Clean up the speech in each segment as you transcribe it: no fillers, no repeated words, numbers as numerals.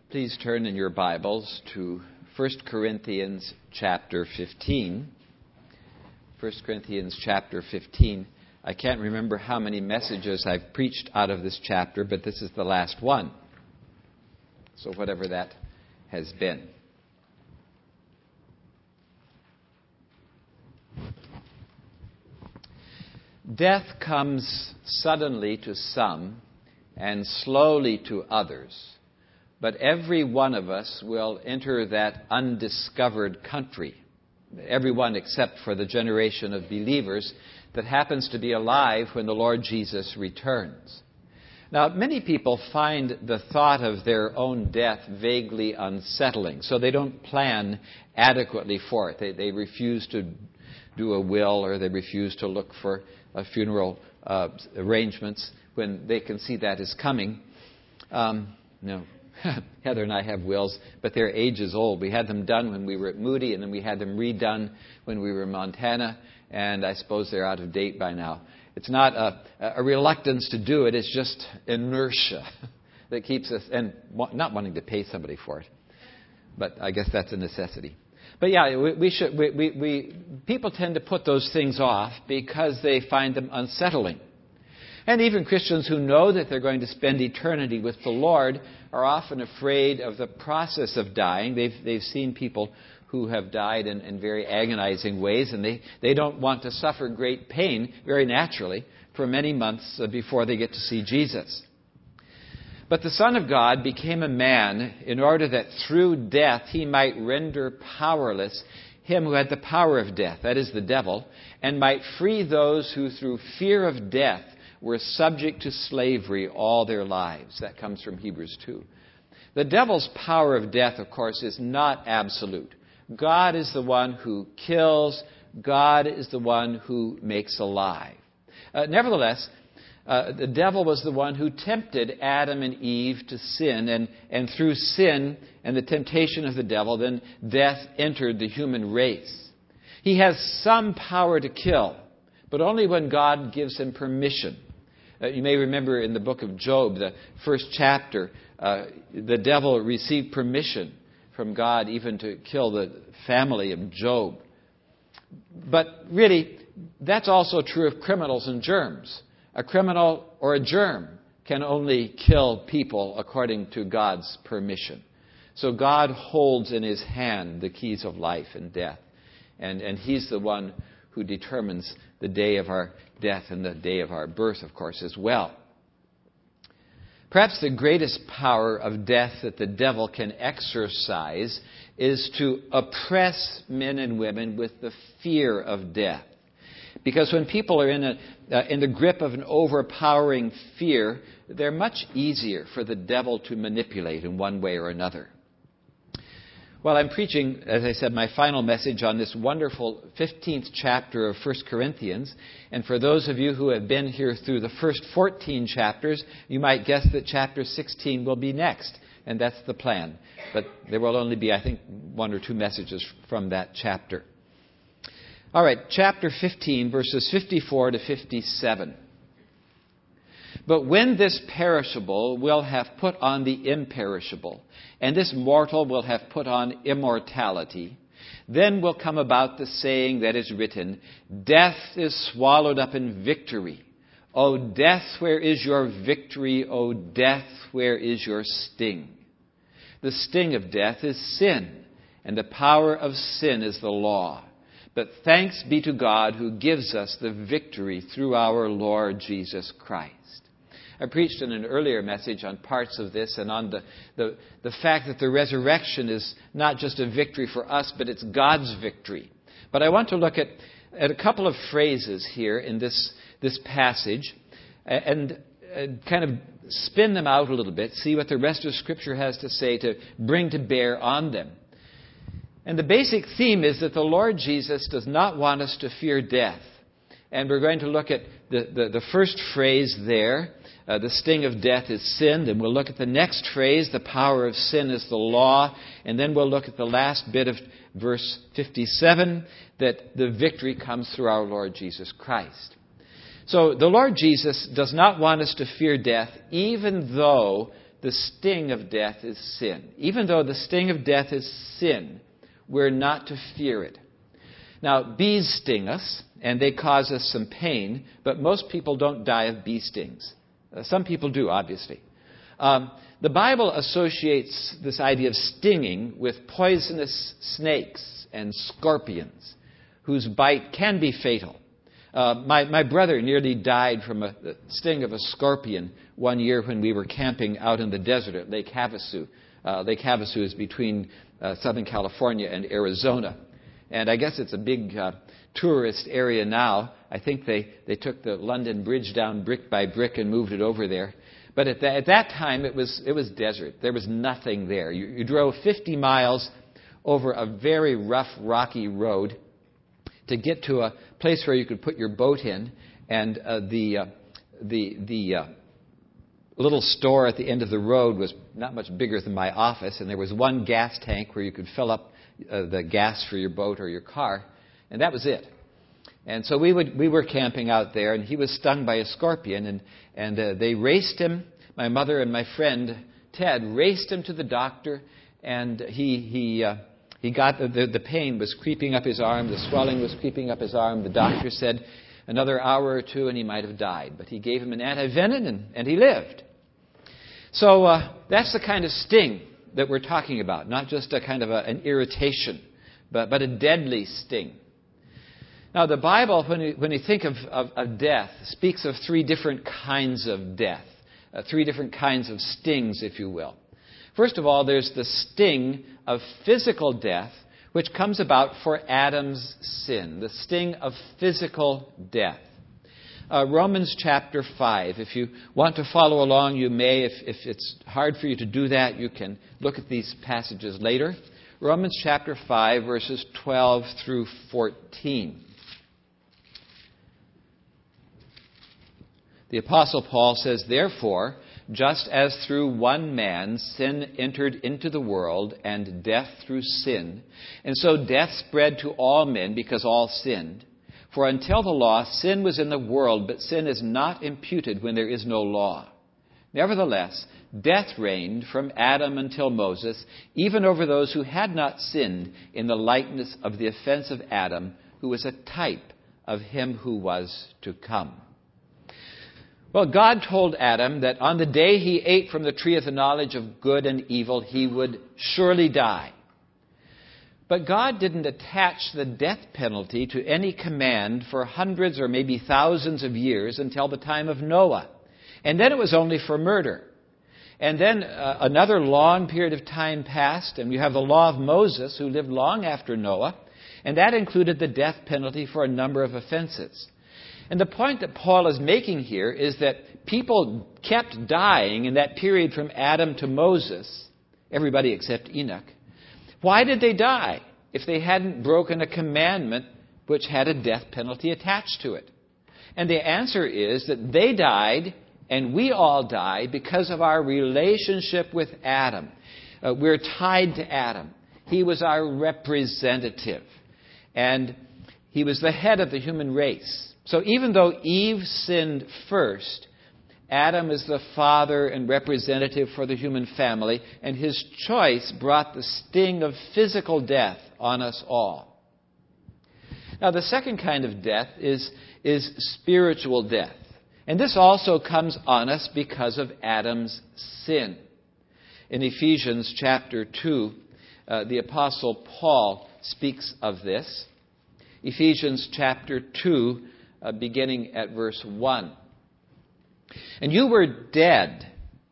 Please turn in your Bibles to 1 Corinthians chapter 15. 1 Corinthians chapter 15. I can't remember how many messages I've preached out of this chapter, but this is the last one. So whatever that has been. Death comes suddenly to some and slowly to others, but every one of us will enter that undiscovered country. Everyone except for the generation of believers that happens to be alive when the Lord Jesus returns. Now, many people find the thought of their own death vaguely unsettling, so they don't plan adequately for it. They refuse to do a will, or they refuse to look for funeral arrangements when they can see that is coming. No. Heather and I have wills, but their age is old. We had them done when we were at Moody, and then we had them redone when we were in Montana, and I suppose they're out of date by now. It's not a reluctance to do it, it's just inertia that keeps us, and not wanting to pay somebody for it. But I guess that's a necessity. But yeah, people tend to put those things off because they find them unsettling. And even Christians who know that they're going to spend eternity with the Lord are often afraid of the process of dying. They've seen people who have died in very agonizing ways, and they don't want to suffer great pain, very naturally, for many months before they get to see Jesus. But the Son of God became a man in order that through death he might render powerless him who had the power of death, that is the devil, and might free those who through fear of death were subject to slavery all their lives. That comes from Hebrews 2. The devil's power of death, of course, is not absolute. God is the one who kills. God is the one who makes alive. Nevertheless, the devil was the one who tempted Adam and Eve to sin, and through sin and the temptation of the devil, then death entered the human race. He has some power to kill, but only when God gives him permission. You may remember in the book of Job, the first chapter, the devil received permission from God even to kill the family of Job. But really, that's also true of criminals and germs. A criminal or a germ can only kill people according to God's permission. So God holds in his hand the keys of life and death. And he's the one who determines the day of our death and the day of our birth, of course, as well. Perhaps the greatest power of death that the devil can exercise is to oppress men and women with the fear of death. Because when people are in the grip of an overpowering fear, they're much easier for the devil to manipulate in one way or another. Well, I'm preaching, as I said, my final message on this wonderful 15th chapter of 1 Corinthians. And for those of you who have been here through the first 14 chapters, you might guess that chapter 16 will be next. And that's the plan. But there will only be, I think, one or two messages from that chapter. All right, chapter 15, verses 54 to 57. But when this perishable will have put on the imperishable, and this mortal will have put on immortality, then will come about the saying that is written, Death is swallowed up in victory. O death, where is your victory? O death, where is your sting? The sting of death is sin, and the power of sin is the law. But thanks be to God who gives us the victory through our Lord Jesus Christ. I preached in an earlier message on parts of this and on the fact that the resurrection is not just a victory for us, but it's God's victory. But I want to look at a couple of phrases here in this passage and kind of spin them out a little bit, see what the rest of Scripture has to say to bring to bear on them. And the basic theme is that the Lord Jesus does not want us to fear death. And we're going to look at the first phrase there. The sting of death is sin. And we'll look at the next phrase, the power of sin is the law. And then we'll look at the last bit of verse 57, that the victory comes through our Lord Jesus Christ. So the Lord Jesus does not want us to fear death, even though the sting of death is sin. Even though the sting of death is sin, we're not to fear it. Now, bees sting us, and they cause us some pain, but most people don't die of bee stings. Some people do, obviously. The Bible associates this idea of stinging with poisonous snakes and scorpions, whose bite can be fatal. My brother nearly died from the sting of a scorpion one year when we were camping out in the desert at Lake Havasu. Lake Havasu is between Southern California and Arizona. And I guess it's a big tourist area now. I think they took the London Bridge down brick by brick and moved it over there. But at that time, it was desert. There was nothing there. You drove 50 miles over a very rough, rocky road to get to a place where you could put your boat in, and the little store at the end of the road was not much bigger than my office, and there was one gas tank where you could fill up the gas for your boat or your car, and that was it. And so we were camping out there, and he was stung by a scorpion, and they raced him. My mother and my friend Ted raced him to the doctor, and he got the pain was creeping up his arm, the swelling was creeping up his arm. The doctor said another hour or two and he might have died, but he gave him an antivenin and he lived. So that's the kind of sting that we're talking about, not just a kind of an irritation, but a deadly sting. Now, the Bible, when you think of death, speaks of three different kinds of death, three different kinds of stings, if you will. First of all, there's the sting of physical death, which comes about for Adam's sin, the sting of physical death. Romans chapter 5. If you want to follow along, you may. If it's hard for you to do that, you can look at these passages later. Romans chapter 5, verses 12 through 14. The Apostle Paul says, "Therefore, just as through one man sin entered into the world, and death through sin, and so death spread to all men because all sinned. For until the law, sin was in the world, but sin is not imputed when there is no law. Nevertheless, death reigned from Adam until Moses, even over those who had not sinned, in the likeness of the offense of Adam, who was a type of him who was to come." Well, God told Adam that on the day he ate from the tree of the knowledge of good and evil, he would surely die. But God didn't attach the death penalty to any command for hundreds or maybe thousands of years until the time of Noah. And then it was only for murder. And then another long period of time passed, and we have the law of Moses, who lived long after Noah, and that included the death penalty for a number of offenses. And the point that Paul is making here is that people kept dying in that period from Adam to Moses, everybody except Enoch. Why did they die if they hadn't broken a commandment which had a death penalty attached to it? And the answer is that they died and we all die because of our relationship with Adam. We're tied to Adam. He was our representative, and he was the head of the human race. So even though Eve sinned first, Adam is the father and representative for the human family, and his choice brought the sting of physical death on us all. Now, the second kind of death is spiritual death. And this also comes on us because of Adam's sin. In Ephesians chapter 2, the Apostle Paul speaks of this. Ephesians chapter 2, beginning at verse 1. "And you were dead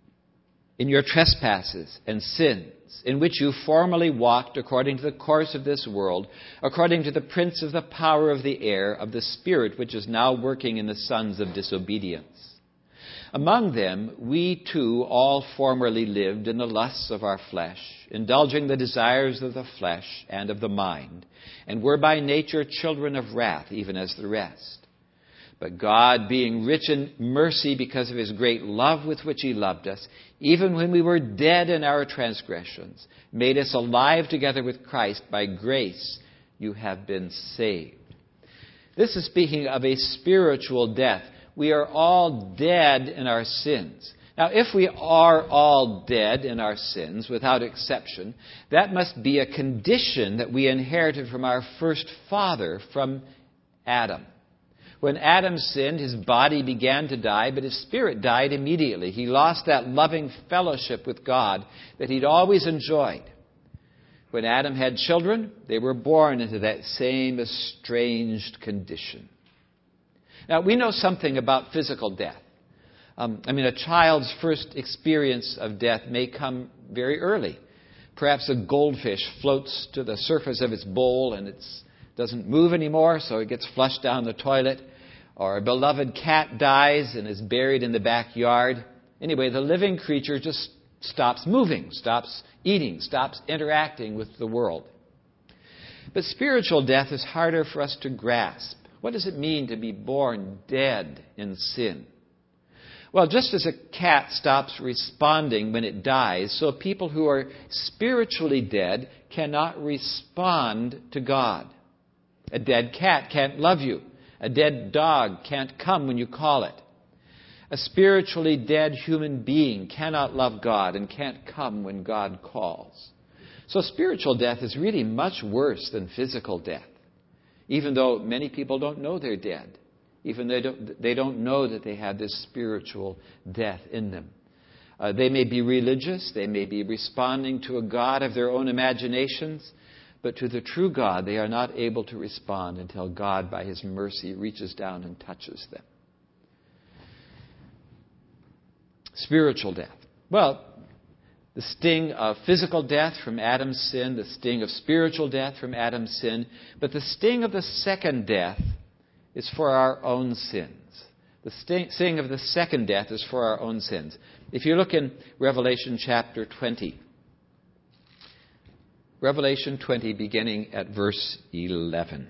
in your trespasses and sins, in which you formerly walked according to the course of this world, according to the prince of the power of the air, of the spirit which is now working in the sons of disobedience. Among them we too all formerly lived in the lusts of our flesh, indulging the desires of the flesh and of the mind, and were by nature children of wrath, even as the rest. But God, being rich in mercy because of his great love with which he loved us, even when we were dead in our transgressions, made us alive together with Christ. By grace you have been saved." This is speaking of a spiritual death. We are all dead in our sins. Now, if we are all dead in our sins, without exception, that must be a condition that we inherited from our first father, from Adam. When Adam sinned, his body began to die, but his spirit died immediately. He lost that loving fellowship with God that he'd always enjoyed. When Adam had children, they were born into that same estranged condition. Now, we know something about physical death. A child's first experience of death may come very early. Perhaps a goldfish floats to the surface of its bowl and it doesn't move anymore, so it gets flushed down the toilet. Or a beloved cat dies and is buried in the backyard. Anyway, the living creature just stops moving, stops eating, stops interacting with the world. But spiritual death is harder for us to grasp. What does it mean to be born dead in sin? Well, just as a cat stops responding when it dies, so people who are spiritually dead cannot respond to God. A dead cat can't love you. A dead dog can't come when you call it. A spiritually dead human being cannot love God and can't come when God calls. So spiritual death is really much worse than physical death, even though many people don't know they're dead. Even they don't know that they have this spiritual death in them. They may be religious. They may be responding to a God of their own imaginations. But to the true God, they are not able to respond until God, by His mercy, reaches down and touches them. Spiritual death. Well, the sting of physical death from Adam's sin, the sting of spiritual death from Adam's sin, but the sting of the second death is for our own sins. The sting of the second death is for our own sins. If you look in Revelation chapter 20, Revelation 20, beginning at verse 11.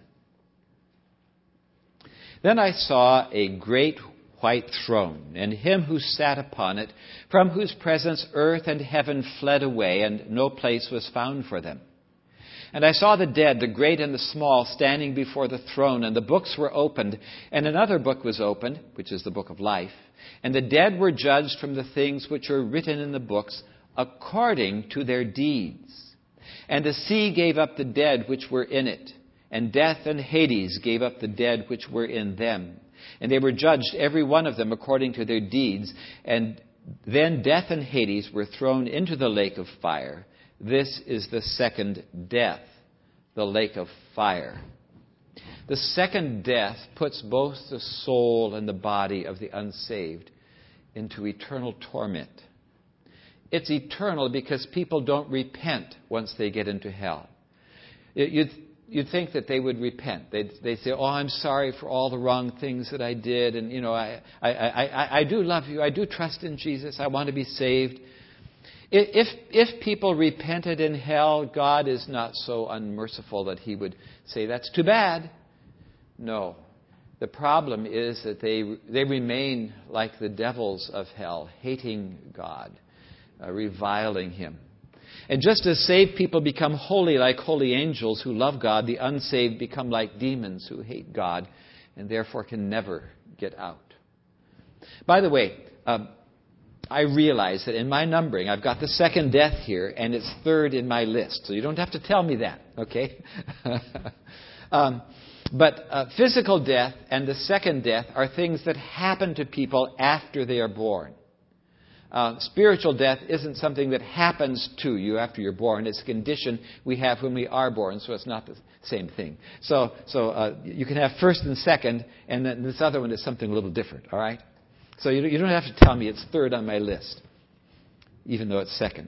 Then I saw a great white throne, and him who sat upon it, from whose presence earth and heaven fled away, and no place was found for them. And I saw the dead, the great and the small, standing before the throne, and the books were opened, and another book was opened, which is the book of life. And the dead were judged from the things which are written in the books, according to their deeds. And the sea gave up the dead which were in it, and death and Hades gave up the dead which were in them. And they were judged, every one of them, according to their deeds. And then death and Hades were thrown into the lake of fire. This is the second death, the lake of fire. The second death puts both the soul and the body of the unsaved into eternal torment. It's eternal because people don't repent once they get into hell. You'd think that they would repent. They'd say, "Oh, I'm sorry for all the wrong things that I did, and I do love you. I do trust in Jesus. I want to be saved." If people repented in hell, God is not so unmerciful that He would say, "That's too bad." No. The problem is that they remain like the devils of hell, hating God, reviling Him. And just as saved people become holy like holy angels who love God, the unsaved become like demons who hate God and therefore can never get out. By the way, I realize that in my numbering, I've got the second death here, and it's third in my list. So you don't have to tell me that, okay? But physical death and the second death are things that happen to people after they are born. Spiritual death isn't something that happens to you after you're born. It's a condition we have when we are born, so it's not the same thing. So you can have first and second, and then this other one is something a little different, all right? So you don't have to tell me it's third on my list, even though it's second.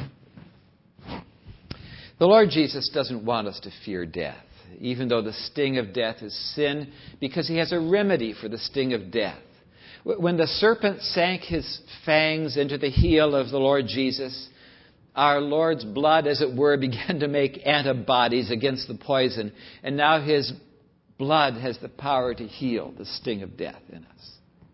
The Lord Jesus doesn't want us to fear death, even though the sting of death is sin, because He has a remedy for the sting of death. When the serpent sank his fangs into the heel of the Lord Jesus, our Lord's blood, as it were, began to make antibodies against the poison. And now His blood has the power to heal the sting of death in us.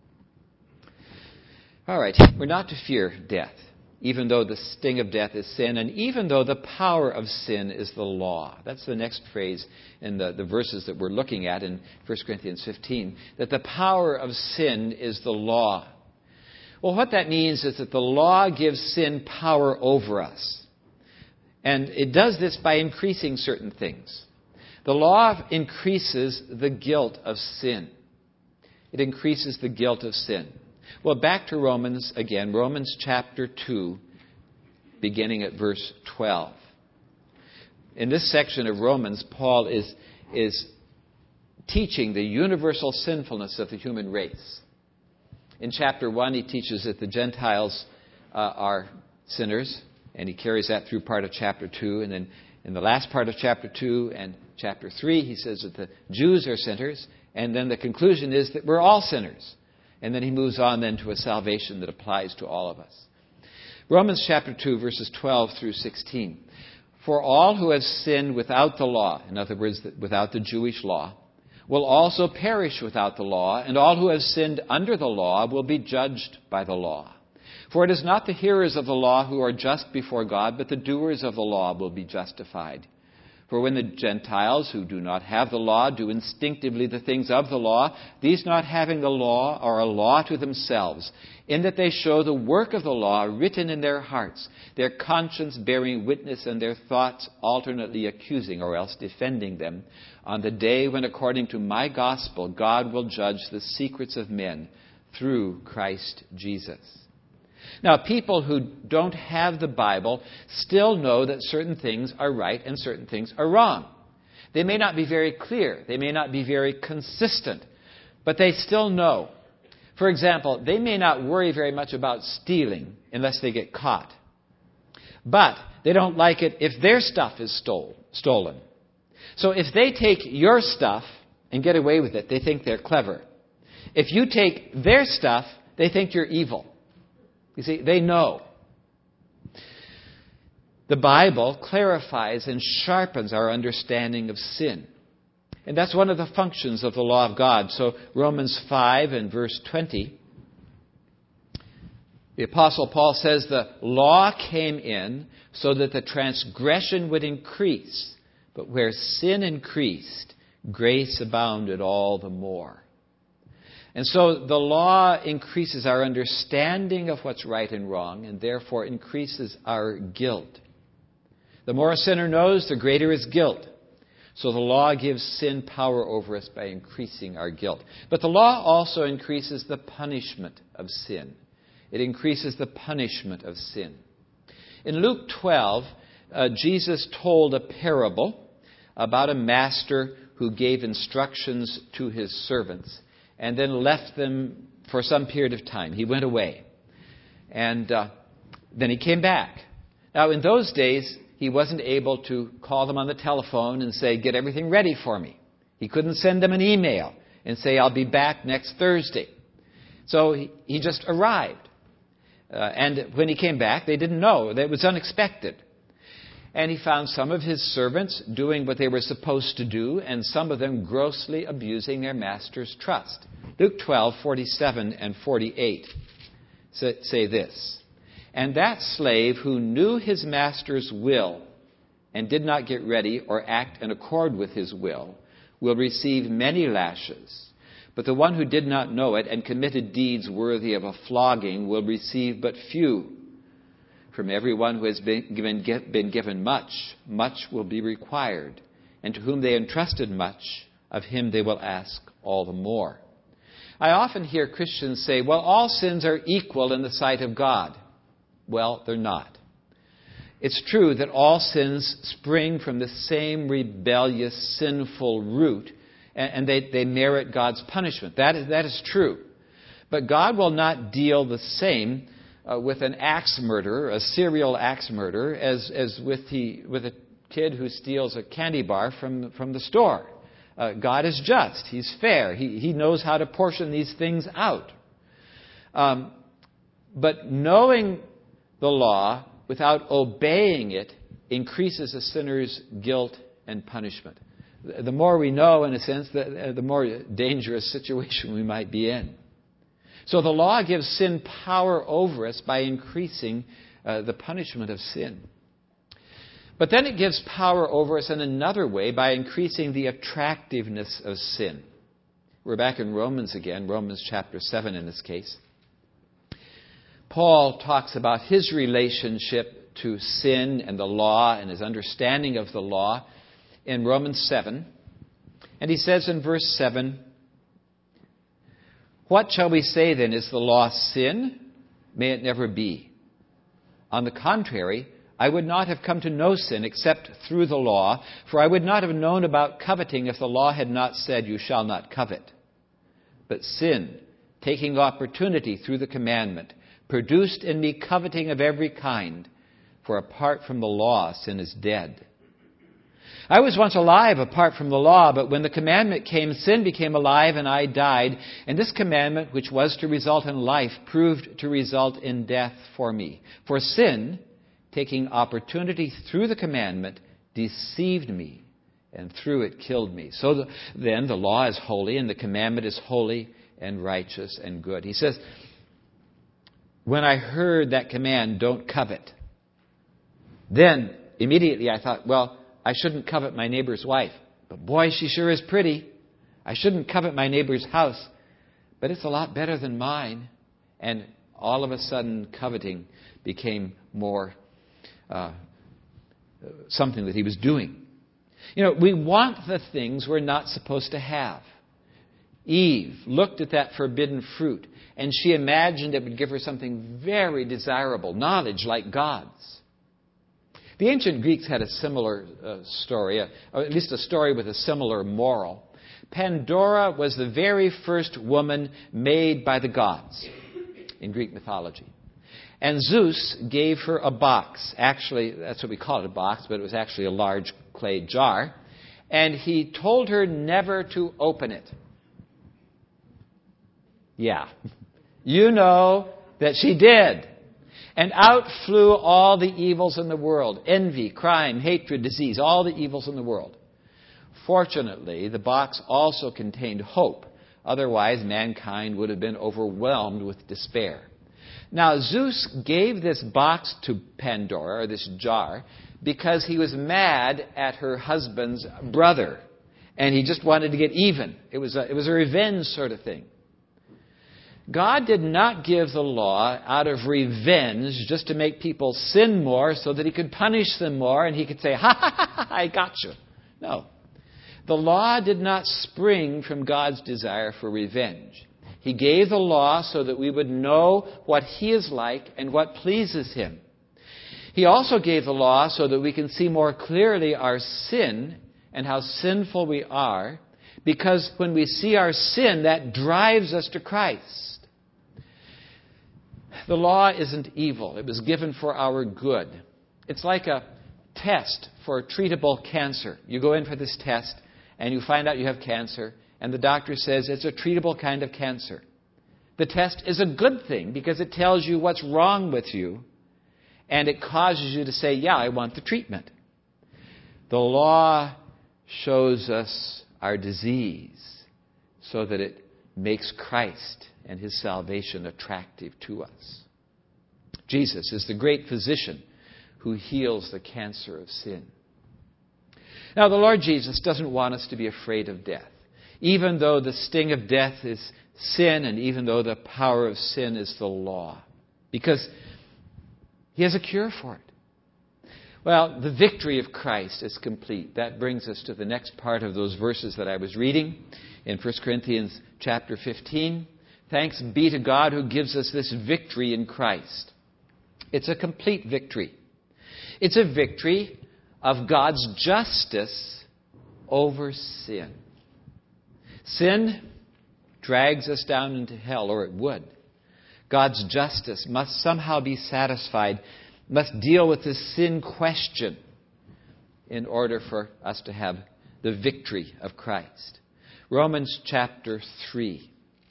All right, we're not to fear death, even though the sting of death is sin, and even though the power of sin is the law. That's the next phrase in the verses that we're looking at in 1 Corinthians 15, that the power of sin is the law. Well, what that means is that the law gives sin power over us. And it does this by increasing certain things. The law increases the guilt of sin. It increases the guilt of sin. Well, back to Romans again, Romans chapter 2, beginning at verse 12. In this section of Romans, Paul is teaching the universal sinfulness of the human race. In chapter 1, he teaches that the Gentiles are sinners, and he carries that through part of chapter 2. And then in the last part of chapter 2 and chapter 3, he says that the Jews are sinners, and then the conclusion is that we're all sinners. And then he moves on then to a salvation that applies to all of us. Romans chapter 2, verses 12 through 16. For all who have sinned without the law, in other words, without the Jewish law, will also perish without the law, and all who have sinned under the law will be judged by the law. For it is not the hearers of the law who are just before God, but the doers of the law will be justified. For when the Gentiles who do not have the law do instinctively the things of the law, these not having the law are a law to themselves, in that they show the work of the law written in their hearts, their conscience bearing witness and their thoughts alternately accusing or else defending them, on the day when, according to my gospel, God will judge the secrets of men through Christ Jesus. Now, people who don't have the Bible still know that certain things are right and certain things are wrong. They may not be very clear. They may not be very consistent. But they still know. For example, they may not worry very much about stealing unless they get caught. But they don't like it if their stuff is stolen. So if they take your stuff and get away with it, they think they're clever. If you take their stuff, they think you're evil. You see, they know. The Bible clarifies and sharpens our understanding of sin. And that's one of the functions of the law of God. So Romans 5 and verse 20, the Apostle Paul says the law came in so that the transgression would increase. But where sin increased, grace abounded all the more. And so the law increases our understanding of what's right and wrong, and therefore increases our guilt. The more a sinner knows, the greater his guilt. So the law gives sin power over us by increasing our guilt. But the law also increases the punishment of sin. It increases the punishment of sin. In Luke 12, Jesus told a parable about a master who gave instructions to his servants and then left them for some period of time. He went away. And then he came back. Now, in those days, he wasn't able to call them on the telephone and say, get everything ready for me. He couldn't send them an email and say, I'll be back next Thursday. So he just arrived. And when he came back, they didn't know. It was unexpected. And he found some of his servants doing what they were supposed to do, and some of them grossly abusing their master's trust. Luke 12:47 and 48 say this. And that slave who knew his master's will and did not get ready or act in accord with his will receive many lashes. But the one who did not know it and committed deeds worthy of a flogging will receive but few. From everyone who has been given much, much will be required. And to whom they entrusted much, of him they will ask all the more. I often hear Christians say, well, all sins are equal in the sight of God. Well, they're not. It's true that all sins spring from the same rebellious, sinful root, and they merit God's punishment. That is true. But God will not deal the same with an axe murderer, a serial axe murderer, as with a kid who steals a candy bar from the store. God is just. He's fair. He knows how to portion these things out. But knowing the law without obeying it increases a sinner's guilt and punishment. The more we know, in a sense, the more dangerous situation we might be in. So the law gives sin power over us by increasing the punishment of sin. But then it gives power over us in another way by increasing the attractiveness of sin. We're back in Romans again, Romans chapter 7 in this case. Paul talks about his relationship to sin and the law and his understanding of the law in Romans 7. And he says in verse 7, "What shall we say then? Is the law sin? May it never be. On the contrary, I would not have come to know sin except through the law, for I would not have known about coveting if the law had not said, 'You shall not covet.' But sin, taking opportunity through the commandment, produced in me coveting of every kind, for apart from the law, sin is dead. I was once alive apart from the law, but when the commandment came, sin became alive and I died. And this commandment, which was to result in life, proved to result in death for me. For sin, taking opportunity through the commandment, deceived me, and through it killed me. So then the law is holy, and the commandment is holy and righteous and good." He says, when I heard that command, don't covet, then immediately I thought, well, I shouldn't covet my neighbor's wife. But boy, she sure is pretty. I shouldn't covet my neighbor's house. But it's a lot better than mine. And all of a sudden, coveting became more something that he was doing. You know, we want the things we're not supposed to have. Eve looked at that forbidden fruit, and she imagined it would give her something very desirable, knowledge like God's. The ancient Greeks had a similar story, or at least a story with a similar moral. Pandora was the very first woman made by the gods in Greek mythology. And Zeus gave her a box. Actually, that's what we call it, a box, but it was actually a large clay jar. And he told her never to open it. Yeah, you know that she did. And out flew all the evils in the world. Envy, crime, hatred, disease, all the evils in the world. Fortunately, the box also contained hope. Otherwise, mankind would have been overwhelmed with despair. Now, Zeus gave this box to Pandora, or this jar, because he was mad at her husband's brother. And he just wanted to get even. It was a revenge sort of thing. God did not give the law out of revenge just to make people sin more so that he could punish them more and he could say, ha, ha, ha, I got you. No. The law did not spring from God's desire for revenge. He gave the law so that we would know what he is like and what pleases him. He also gave the law so that we can see more clearly our sin and how sinful we are, because when we see our sin, that drives us to Christ. The law isn't evil. It was given for our good. It's like a test for treatable cancer. You go in for this test and you find out you have cancer, and the doctor says it's a treatable kind of cancer. The test is a good thing because it tells you what's wrong with you, and it causes you to say, yeah, I want the treatment. The law shows us our disease so that it makes Christ and his salvation attractive to us. Jesus is the great physician who heals the cancer of sin. Now, the Lord Jesus doesn't want us to be afraid of death, even though the sting of death is sin and even though the power of sin is the law, because he has a cure for it. Well, the victory of Christ is complete. That brings us to the next part of those verses that I was reading in 1 Corinthians chapter 15. Thanks be to God who gives us this victory in Christ. It's a complete victory. It's a victory of God's justice over sin. Sin drags us down into hell, or it would. God's justice must somehow be satisfied, must deal with the sin question in order for us to have the victory of Christ. Romans chapter 3.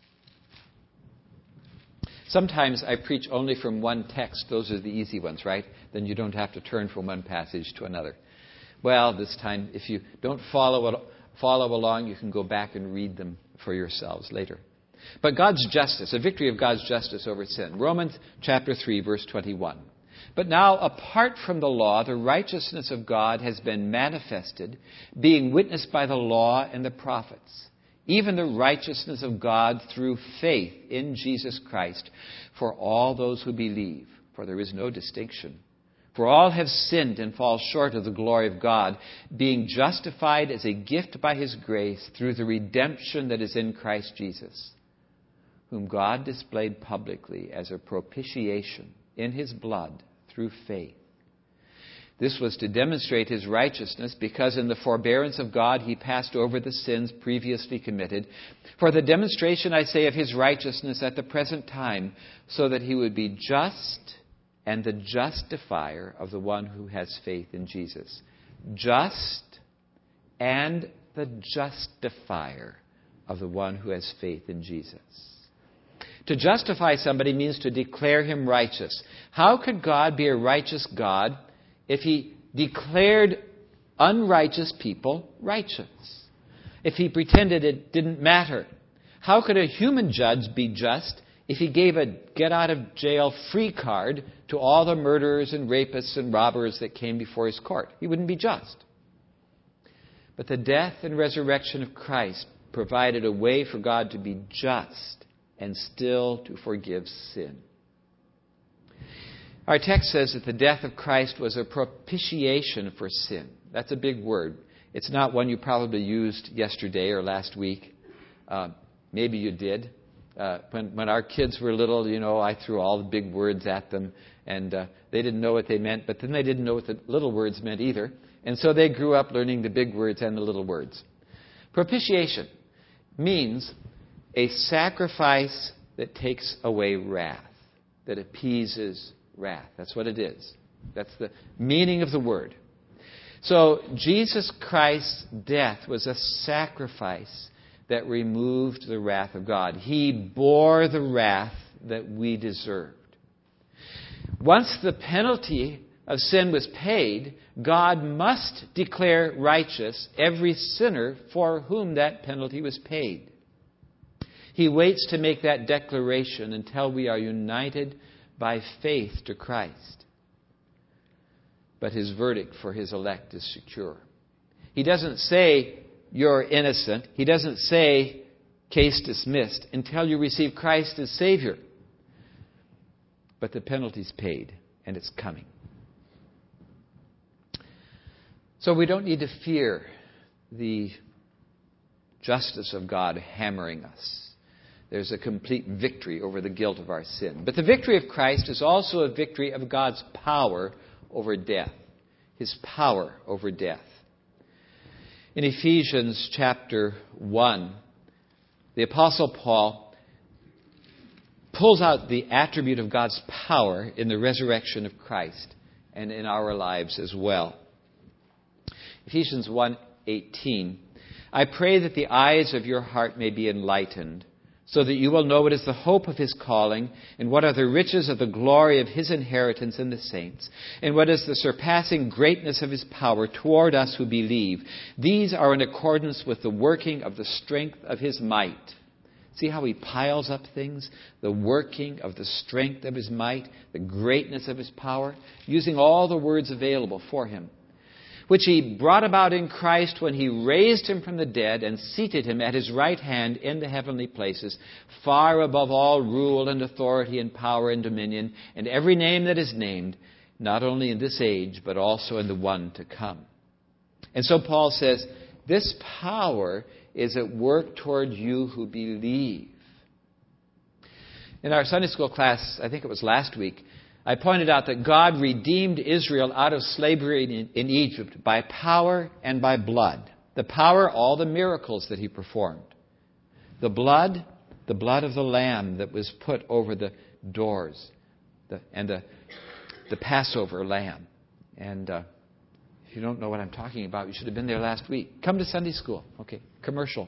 Sometimes I preach only from one text. Those are the easy ones, right? Then you don't have to turn from one passage to another. Well, this time, if you don't follow along, you can go back and read them for yourselves later. But God's justice, a victory of God's justice over sin. Romans chapter 3, verse 21. But now, apart from the law, the righteousness of God has been manifested, being witnessed by the law and the prophets. even the righteousness of God through faith in Jesus Christ for all those who believe. For there is no distinction. For all have sinned and fall short of the glory of God, being justified as a gift by His grace through the redemption that is in Christ Jesus, whom God displayed publicly as a propitiation in His blood through faith. This was to demonstrate His righteousness, because in the forbearance of God He passed over the sins previously committed, for the demonstration, I say, of His righteousness at the present time, so that He would be just and the justifier of the one who has faith in Jesus. Just and the justifier of the one who has faith in Jesus. To justify somebody means to declare him righteous. How could God be a righteous God if He declared unrighteous people righteous? If He pretended it didn't matter? How could a human judge be just if he gave a get-out-of-jail-free card to all the murderers and rapists and robbers that came before his court? He wouldn't be just. But the death and resurrection of Christ provided a way for God to be just and still to forgive sin. Our text says that the death of Christ was a propitiation for sin. That's a big word. It's not one you probably used yesterday or last week. Maybe you did. When our kids were little, I threw all the big words at them, and they didn't know what they meant, but then they didn't know what the little words meant either. And so they grew up learning the big words and the little words. Propitiation means a sacrifice that takes away wrath, that appeases wrath. That's what it is. That's the meaning of the word. So Jesus Christ's death was a sacrifice that removed the wrath of God. He bore the wrath that we deserved. Once the penalty of sin was paid, God must declare righteous every sinner for whom that penalty was paid. He waits to make that declaration until we are united by faith to Christ. But His verdict for His elect is secure. He doesn't say, you're innocent. He doesn't say, case dismissed, until you receive Christ as Savior. But the penalty's paid, and it's coming. So we don't need to fear the justice of God hammering us. There's a complete victory over the guilt of our sin. But the victory of Christ is also a victory of God's power over death. His power over death. In Ephesians chapter 1, the Apostle Paul pulls out the attribute of God's power in the resurrection of Christ and in our lives as well. Ephesians 1:18, I pray that the eyes of your heart may be enlightened, so that you will know what is the hope of His calling, and what are the riches of the glory of His inheritance in the saints, and what is the surpassing greatness of His power toward us who believe. These are in accordance with the working of the strength of His might. See how he piles up things? The working of the strength of His might, the greatness of His power, using all the words available for Him, which He brought about in Christ when He raised Him from the dead and seated Him at His right hand in the heavenly places, far above all rule and authority and power and dominion, and every name that is named, not only in this age, but also in the one to come. And so Paul says, this power is at work toward you who believe. In our Sunday school class, I think it was last week, I pointed out that God redeemed Israel out of slavery in Egypt by power and by blood. The power, all the miracles that He performed. The blood of the Lamb that was put over the doors, and the Passover lamb. And if you don't know what I'm talking about, you should have been there last week. Come to Sunday school. Okay, commercial.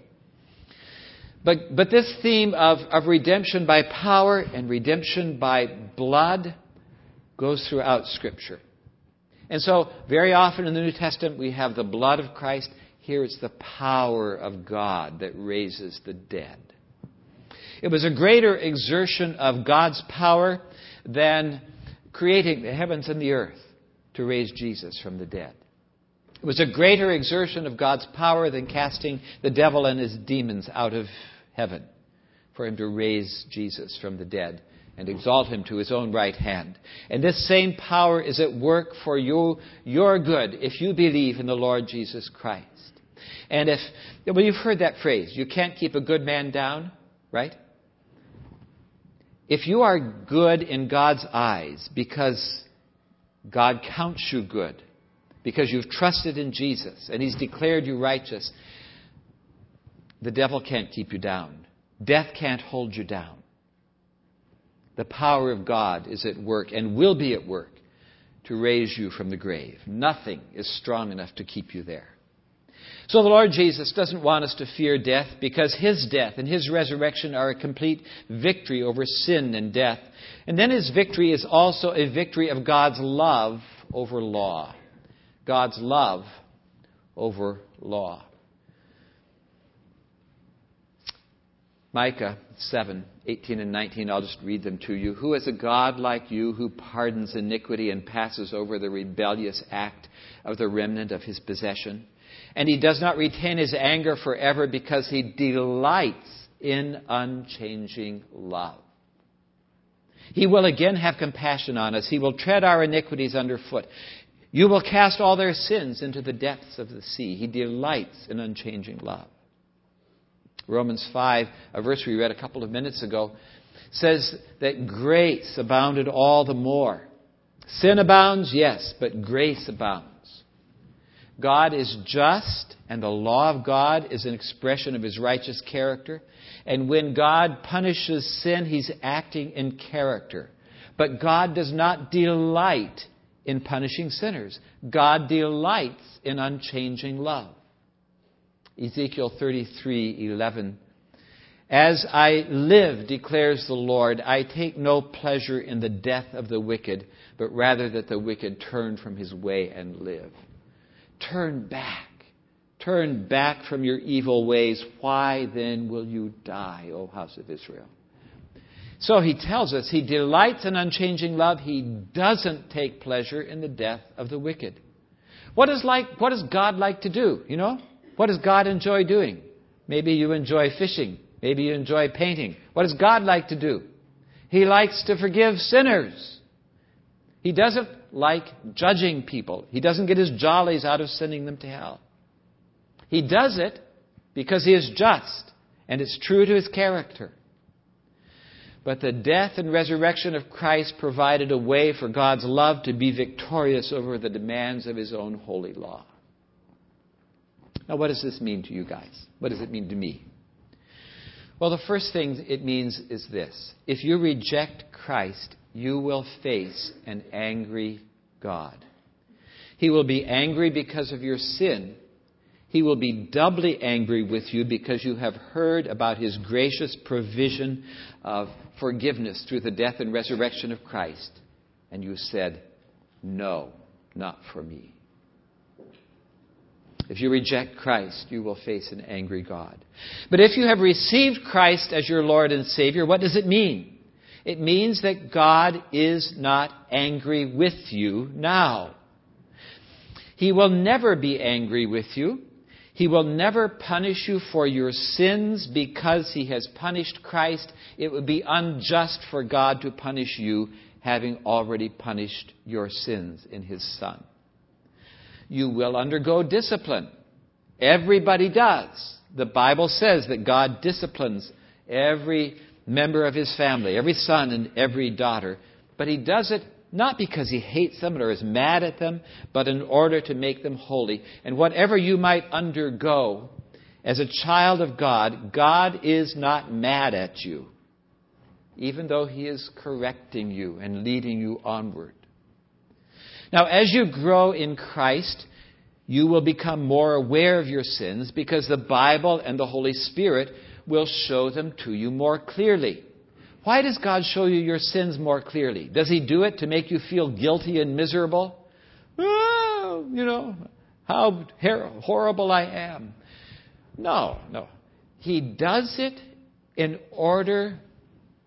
But this theme of redemption by power and redemption by blood goes throughout Scripture. And so, very often in the New Testament, we have the blood of Christ. Here it's the power of God that raises the dead. It was a greater exertion of God's power than creating the heavens and the earth to raise Jesus from the dead. It was a greater exertion of God's power than casting the devil and his demons out of heaven, for him to raise Jesus from the dead and exalt him to his own right hand. And this same power is at work for you, your good, if you believe in the Lord Jesus Christ. And you've heard that phrase, you can't keep a good man down, right? If you are good in God's eyes because God counts you good, because you've trusted in Jesus and He's declared you righteous, the devil can't keep you down. Death can't hold you down. The power of God is at work and will be at work to raise you from the grave. Nothing is strong enough to keep you there. So the Lord Jesus doesn't want us to fear death, because His death and His resurrection are a complete victory over sin and death. And then His victory is also a victory of God's love over law. God's love over law. Micah 7:18 and 19, I'll just read them to you. Who is a God like you, who pardons iniquity and passes over the rebellious act of the remnant of His possession? And He does not retain His anger forever, because He delights in unchanging love. He will again have compassion on us. He will tread our iniquities underfoot. You will cast all their sins into the depths of the sea. He delights in unchanging love. Romans 5, a verse we read a couple of minutes ago, says that grace abounded all the more. Sin abounds, yes, but grace abounds. God is just, and the law of God is an expression of His righteous character. And when God punishes sin, He's acting in character. But God does not delight in punishing sinners. God delights in unchanging love. Ezekiel 33:11. As I live, declares the Lord, I take no pleasure in the death of the wicked, but rather that the wicked turn from his way and live. Turn back. Turn back from your evil ways. Why then will you die, O house of Israel? So He tells us He delights in unchanging love. He doesn't take pleasure in the death of the wicked. What does God like to do? You know? What does God enjoy doing? Maybe you enjoy fishing. Maybe you enjoy painting. What does God like to do? He likes to forgive sinners. He doesn't like judging people. He doesn't get his jollies out of sending them to hell. He does it because He is just, and it's true to His character. But the death and resurrection of Christ provided a way for God's love to be victorious over the demands of His own holy law. Now, what does this mean to you guys? What does it mean to me? Well, the first thing it means is this. If you reject Christ, you will face an angry God. He will be angry because of your sin. He will be doubly angry with you because you have heard about His gracious provision of forgiveness through the death and resurrection of Christ. And you said, no, not for me. If you reject Christ, you will face an angry God. But if you have received Christ as your Lord and Savior, what does it mean? It means that God is not angry with you now. He will never be angry with you. He will never punish you for your sins because He has punished Christ. It would be unjust for God to punish you, having already punished your sins in His Son. You will undergo discipline. Everybody does. The Bible says that God disciplines every member of His family, every son and every daughter. But He does it not because He hates them or is mad at them, but in order to make them holy. And whatever you might undergo as a child of God, God is not mad at you, even though He is correcting you and leading you onward. Now, as you grow in Christ, you will become more aware of your sins because the Bible and the Holy Spirit will show them to you more clearly. Why does God show you your sins more clearly? Does He do it to make you feel guilty and miserable? Oh, how horrible I am. No. He does it in order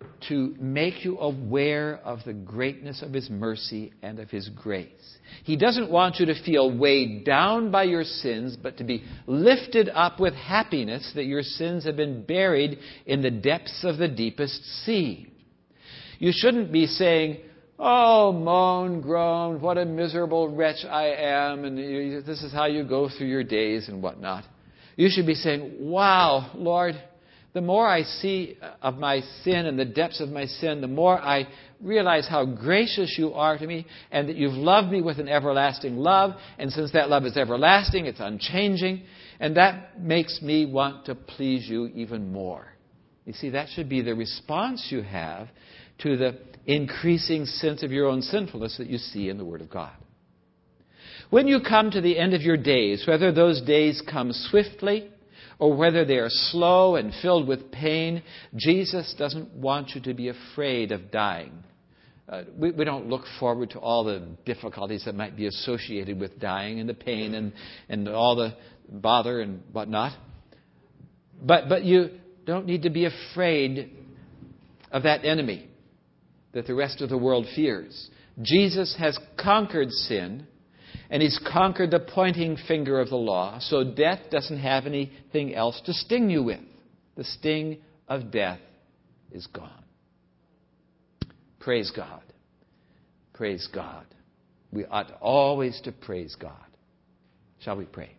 to make you aware of the greatness of His mercy and of His grace. He doesn't want you to feel weighed down by your sins, but to be lifted up with happiness that your sins have been buried in the depths of the deepest sea. You shouldn't be saying, "Oh, moan, groan, what a miserable wretch I am, and this is how you go through your days," and whatnot. You should be saying, "Wow, Lord, the more I see of my sin and the depths of my sin, the more I realize how gracious you are to me and that you've loved me with an everlasting love. And since that love is everlasting, it's unchanging. And that makes me want to please you even more." You see, that should be the response you have to the increasing sense of your own sinfulness that you see in the Word of God. When you come to the end of your days, whether those days come swiftly or whether they are slow and filled with pain, Jesus doesn't want you to be afraid of dying. We don't look forward to all the difficulties that might be associated with dying and the pain and all the bother and whatnot. But you don't need to be afraid of that enemy that the rest of the world fears. Jesus has conquered sin, and He's conquered the pointing finger of the law, so death doesn't have anything else to sting you with. The sting of death is gone. Praise God. Praise God. We ought always to praise God. Shall we pray?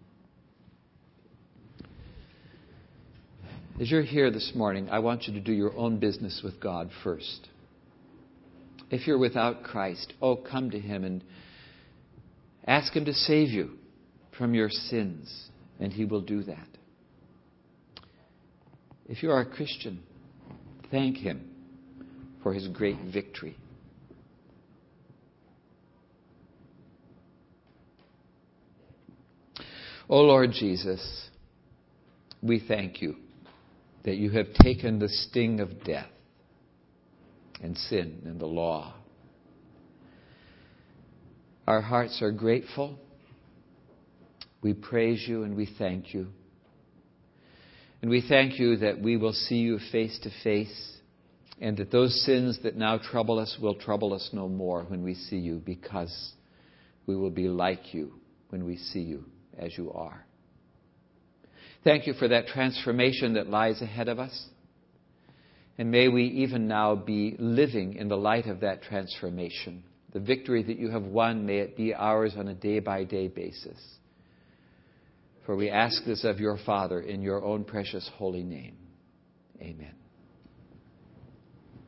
As you're here this morning, I want you to do your own business with God first. If you're without Christ, come to Him and ask Him to save you from your sins, and He will do that. If you are a Christian, thank Him for His great victory. O Lord Jesus, we thank You that You have taken the sting of death and sin and the law. Our hearts are grateful. We praise You and we thank You. And we thank You that we will see You face to face, and that those sins that now trouble us will trouble us no more when we see You, because we will be like You when we see You as You are. Thank You for that transformation that lies ahead of us. And may we even now be living in the light of that transformation. The victory that You have won, may it be ours on a day-by-day basis. For we ask this of Your Father in Your own precious holy name. Amen.